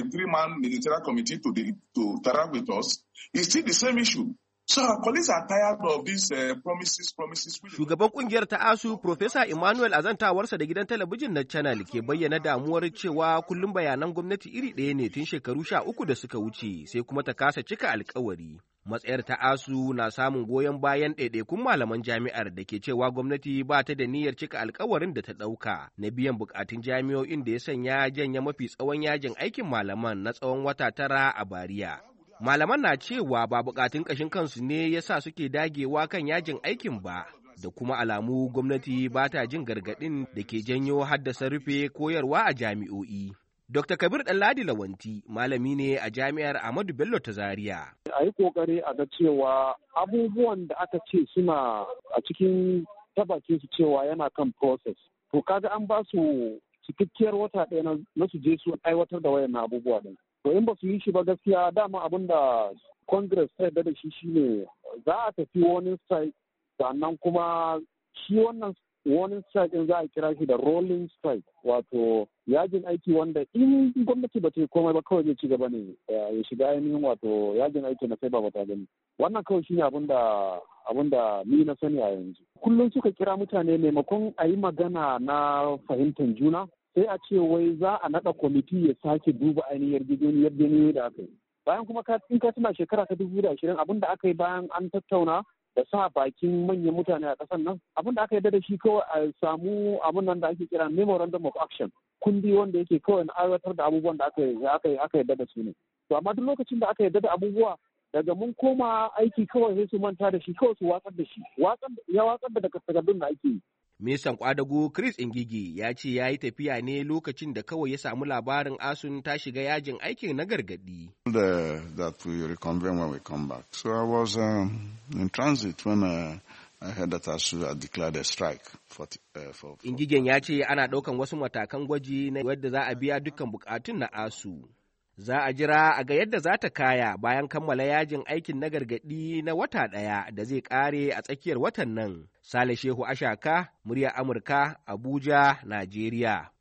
3-man ministerial committee to interact with us, it's still the same issue. So our colleagues are tired of these promises. Shugaban kungiyar ta ASU, Profesa Emmanuel azantawarsa da gidan talabijin na Channel ke bayyana damuwar cewa kullum bayanan gwamnati iri ɗaya ne tun shekaru 13 da suka wuce sai kuma ta kasa cika alkawari. Matsayar ta ASU na samun goyon bayan ɗaiɗaikun malaman jami'ar da ke cewa gwamnati ba ta da niyyar cika alkawarin da ta ɗauka na biyan bukatun jami'o'in da ya sanya janya mafi tsawon yajin aikin malaman na tsawon wata 9 a Bariya. Malaman na cewa ba bukatun ƙashin kansu ne ya sa suke dagewa kan yajin aikin ba, da kuma alamu gwamnati ba ta jin gargaɗin da ke janyo haddasa rufe koyarwa a jami'o'i. Dr. Kabir Ɗanladi Lawanti malami ne a Jami'ar Ahmadu Bello ta Zaria. A yi ƙoƙari a ga cewa abubuwan da aka ce suna a cikin tabbakin su cewa yana kan process. To kaga an ba su cikakkiyar wata ɗaya na su je su aiwatar da wayannan abubuwa ɗin. To in ba su yi shi ba gaskiya dama abin da Congress ta yarda da shi shine za a tafi warning strike, sannan kuma shi wannan warning strike din za a kira shi da rolling strike, wato yajin aiki wanda in gwamnati ba ta yi komai ba kawai zai ci gaba ne ya shiga ainihin wato yajin aiki na sai ba ta gani. Wannan kawai shine abin da ni na sani a yanzu. Kullum suka kira mutane maimakon a yi magana na fahimtar juna, sai a ce wai za a naɗa kwamiti ya sake duba ainihin yarjejeniyoyi da aka yi. Bayan kuma in ka tuna shekara ta 2020 abin da aka yi bayan an tattauna da sa bakin manyan mutane a ƙasar nan, abin da aka yarda da shi kawai a samu abin nan da ake kira memorandum of action, kundi wanda yake kawai na aiwatar da abubuwan da aka yarda da su ne. To amma duk lokacin da aka yarda da abubuwa daga mun koma aiki kawai sai su manta da shi, kawai su watsar da shi, ya watsar da takardun da ake yi. Ministan Kwadago Chris Ngigi ya ce ya yi tafiya ne lokacin da kawai ya samu labarin ASUN ta shiga yajin aikin na gargadi. That we reconvene when we come back. So I was in transit when I heard that ASU had declared a strike. Ingigen ya ce ana ɗaukan wasu matakan gwaji na yadda za a biya dukkan bukatun na ASU. Za a jira a ga yadda za ta kaya bayan kammala yajin aikin na gargaɗi na wata ɗaya da zai ƙare a tsakiyar watan nan. Sale Shehu Ashaka, muryar Amurka, Abuja, Najeriya.